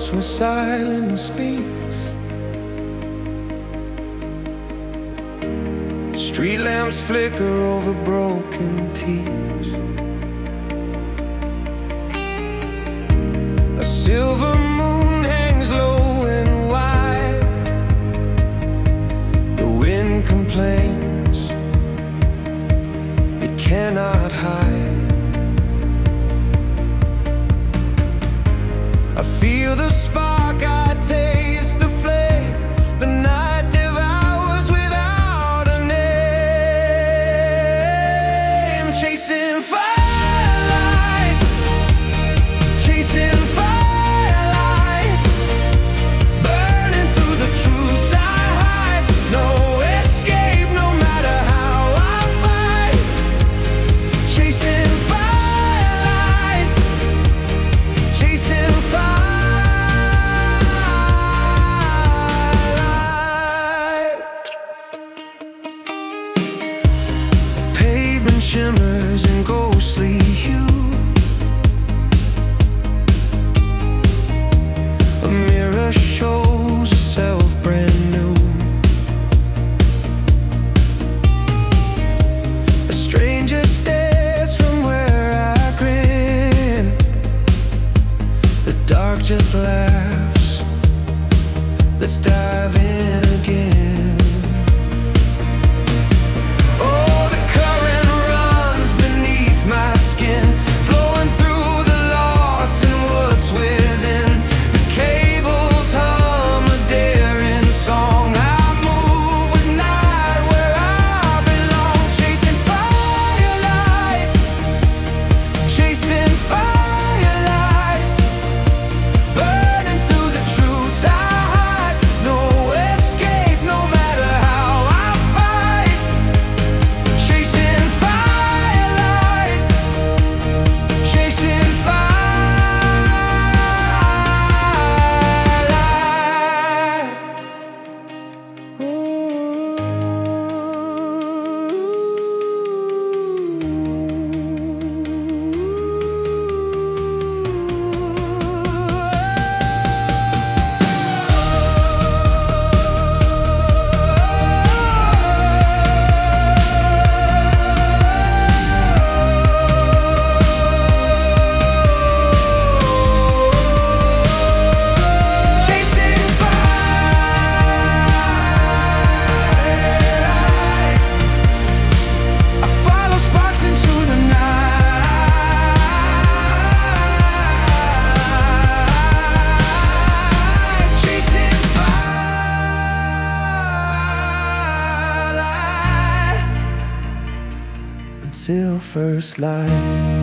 hearts where silence speaks. Street lamps flicker over broken peaks. A silver moon hangs low and wide. The wind complains, it cannot hide. I feel the spark, I taste the flame. The night devours without a name. Chasing firelight, chasing firelight, burning through the truths I hide. No escape, no matter how I fight. Chasing firelight, chasing shimmers in ghostly hue. A mirror shows herself brand new. A stranger stares from where I grin. The dark just laughs. Let's dive in again. Till first light.